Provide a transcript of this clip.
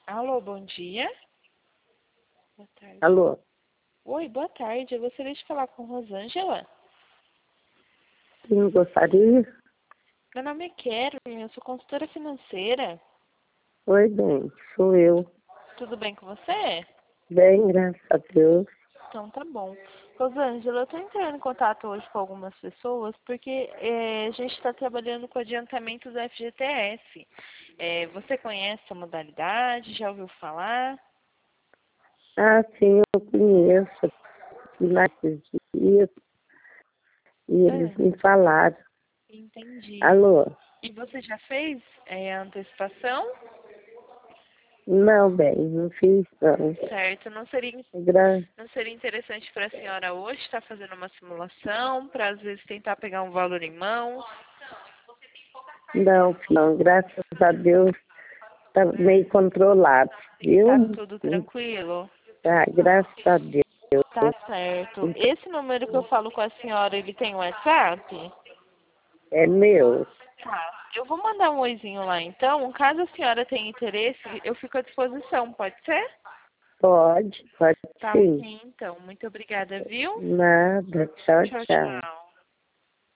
Alô, bom dia. Boa tarde. Alô? Oi, boa tarde. Eu gostaria de falar com Rosângela. Quem gostaria? Meu nome é Karen, eu sou consultora financeira. Oi, bem, sou eu. Tudo bem com você? Bem, graças a Deus. Então tá bom. Rosângela, eu tô entrando em contato hoje com algumas pessoas porque a gente está trabalhando com adiantamento do FGTS. Você conhece essa modalidade? Já ouviu falar? Ah, sim, eu conheço. Fui lá esses dias e eles Ah, me falaram. entendi. Alô? E você já fez a antecipação? Não, bem, não fiz não. Certo, Gra... não seria interessante para a senhora hoje estar fazendo uma simulação, para às vezes tentar pegar um valor em mãos? Não, não, graças a Deus tá meio controlado, Tá viu? tudo tranquilo? Tá, graças a Deus. Tá certo. Então, Esse número que eu falo com a senhora, ele tem WhatsApp? é meu. Tá. Eu vou mandar um oizinho lá então. Caso a senhora tenha interesse, eu fico à disposição, pode ser? Pode Tá sim. ok, então. Muito obrigada, viu? Nada, tchau, Tchau, tchau. tchau.